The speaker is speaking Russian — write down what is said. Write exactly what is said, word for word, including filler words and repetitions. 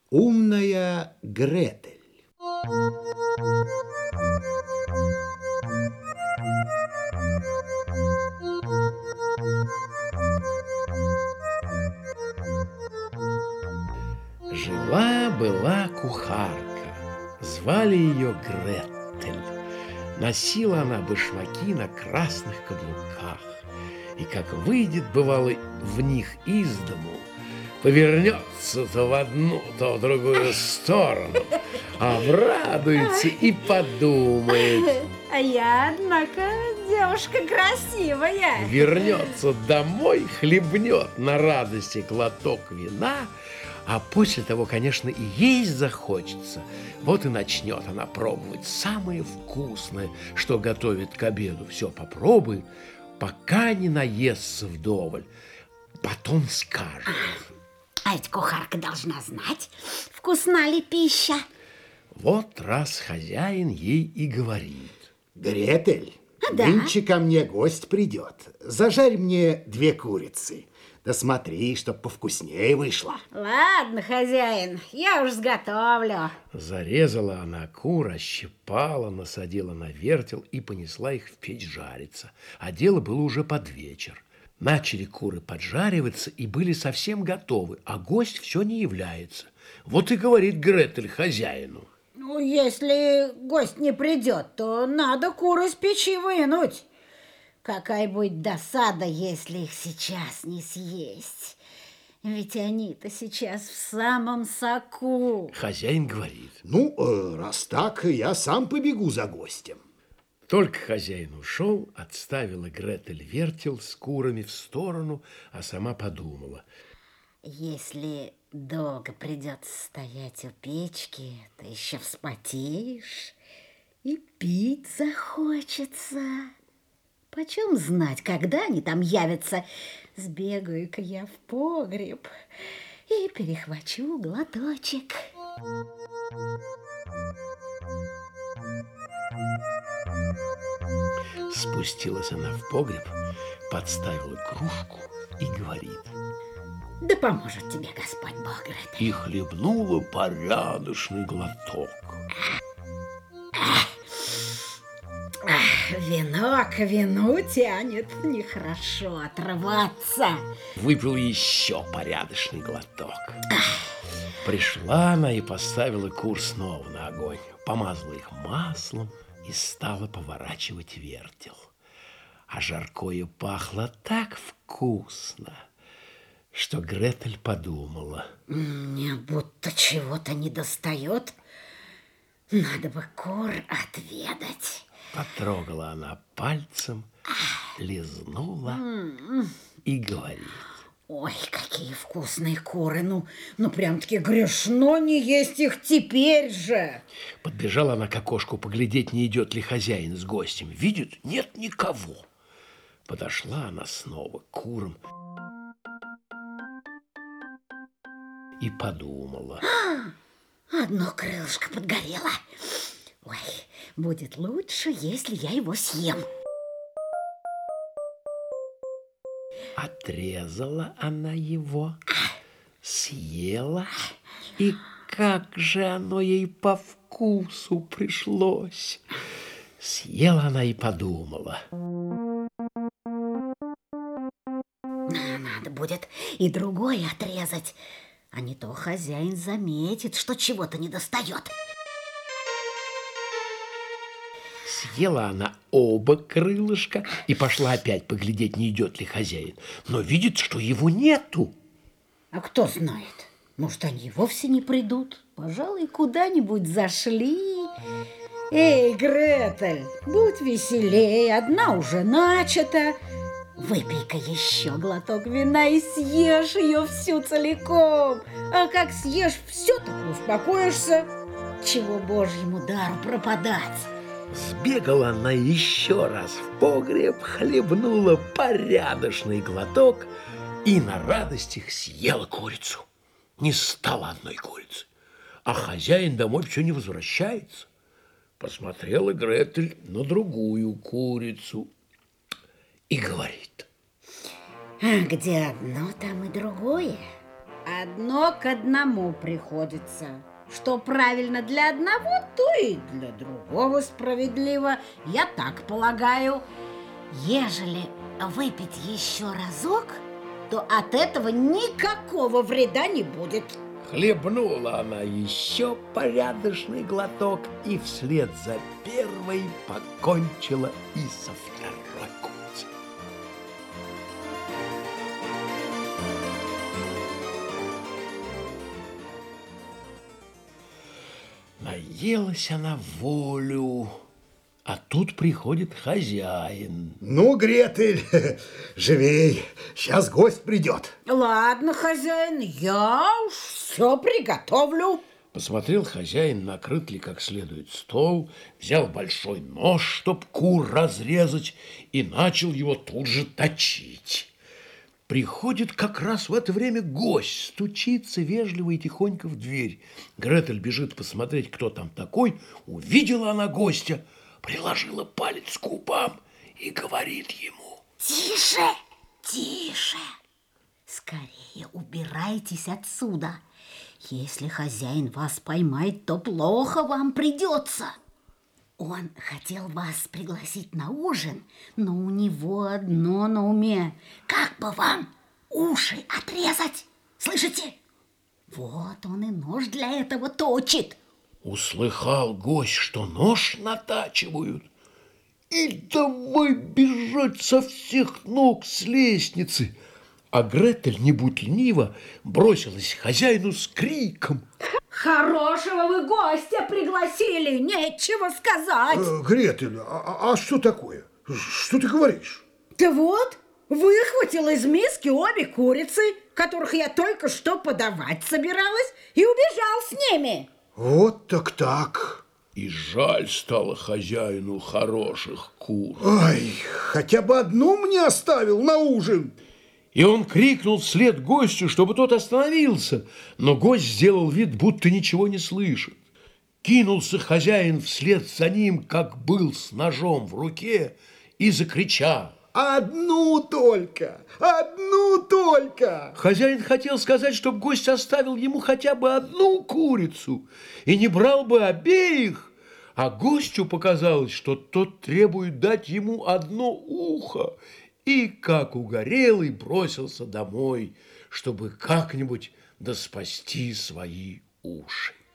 Умная Гретель. Жила-была кухарка, звали ее Гретель. Носила она башмаки на красных каблуках, и как выйдет, бывало, в них из дому, повернется то в одну, то в другую сторону, обрадуется и подумает: а я, однако, девушка красивая. Вернется домой, хлебнет на радости глоток вина, а после того, конечно, и есть захочется. Вот и начнет она пробовать самое вкусное, что готовит к обеду. Все попробует, пока не наестся вдоволь. Потом скажет: А ведь кухарка должна знать, вкусна ли пища. Вот раз хозяин ей и говорит: Гретель, да? Нынче ко мне гость придет. Зажарь мне две курицы. Да смотри, чтоб повкуснее вышло. Ладно, хозяин, я уж сготовлю. Зарезала она кур, ощипала, насадила на вертел и понесла их в печь жариться. А дело было уже под вечер. Начали куры поджариваться и были совсем готовы, а гость все не является. Вот и говорит Гретель хозяину: Ну, если гость не придет, то надо кур из печи вынуть. Какая будет досада, если их сейчас не съесть. Ведь они-то сейчас в самом соку. Хозяин говорит: Ну, э, раз так, я сам побегу за гостем. Только хозяин ушел, отставила Гретель вертел с курами в сторону, а сама подумала: если долго придется стоять у печки, то еще вспотеешь и пить захочется. Почем знать, когда они там явятся? Сбегаю-ка я в погреб и перехвачу глоточек. Спустилась она в погреб, подставила кружку и говорит: Да поможет тебе Господь Бог, Гретель. И хлебнула порядочный глоток. Вино к вину тянет, нехорошо отрываться. Выпил еще порядочный глоток. Пришла она и поставила кур снова на огонь, помазала их маслом и стала поворачивать вертел. А жаркое пахло так вкусно, что Гретель подумала: Мне будто чего-то недостает. Надо бы кур отведать. Потрогала она пальцем, лизнула и говорит: Ой, какие вкусные куры. Ну, ну прям-таки грешно не есть их теперь же. Подбежала она к окошку поглядеть, не идет ли хозяин с гостем. Видит, нет никого. Подошла она снова к курам и подумала: Одно крылышко подгорело. Ой, будет лучше, если я его съем. Отрезала она его, съела, и как же оно ей по вкусу пришлось. Съела она и подумала: Надо будет и другое отрезать, а не то хозяин заметит, что чего-то недостает. Съела она оба крылышка и пошла опять поглядеть, не идет ли хозяин. Но видит, что его нету. А кто знает, может, они и вовсе не придут. Пожалуй, куда-нибудь зашли. Эй, Гретель, будь веселей, одна уже начата. Выпей-ка еще глоток вина и съешь ее всю целиком. А как съешь все, так успокоишься. Чего Божьему дару пропадать? Сбегала она еще раз в погреб, хлебнула порядочный глоток и на радостях съела курицу. Не стало одной курицы, а хозяин домой все не возвращается. Посмотрела Гретель на другую курицу и говорит: А где одно, там и другое. Одно к одному приходится. Что правильно для одного, то и для другого справедливо. Я так полагаю. Ежели выпить еще разок, то от этого никакого вреда не будет. Хлебнула она еще порядочный глоток и вслед за первой покончила и со второй курицей. Наелась она в волю, а тут приходит хозяин. Ну, Гретель, живей, сейчас гость придет. Ладно, хозяин, я уж все приготовлю. Посмотрел хозяин, накрыт ли как следует стол, взял большой нож, чтоб кур разрезать, и начал его тут же точить. Приходит как раз в это время гость, стучится вежливо и тихонько в дверь. Гретель бежит посмотреть, кто там такой. Увидела она гостя, приложила палец к губам и говорит ему: Тише, тише, скорее убирайтесь отсюда. Если хозяин вас поймает, то плохо вам придется. Он хотел вас пригласить на ужин, но у него одно на уме. Как бы вам уши отрезать? Слышите? Вот он и нож для этого точит. Услыхал гость, что нож натачивают, и давай бежать со всех ног с лестницы. А Гретель, не будь ленива, бросилась к хозяину с криком: Хорошего вы гостя пригласили, нечего сказать. Э, Гретель, а, а что такое? Что ты говоришь? Да вот, выхватил из миски обе курицы, которых я только что подавать собиралась, и убежал с ними. Вот так так. И жаль стало хозяину хороших кур. Ай, хотя бы одну мне оставил на ужин. И он крикнул вслед гостю, чтобы тот остановился, но гость сделал вид, будто ничего не слышит. Кинулся хозяин вслед за ним, как был, с ножом в руке, и закричал: Одну только, одну только. Хозяин хотел сказать, чтобы гость оставил ему хотя бы одну курицу и не брал бы обеих, а гостю показалось, что тот требует дать ему одно ухо, и, как угорелый, бросился домой, чтобы как-нибудь доспасти свои уши.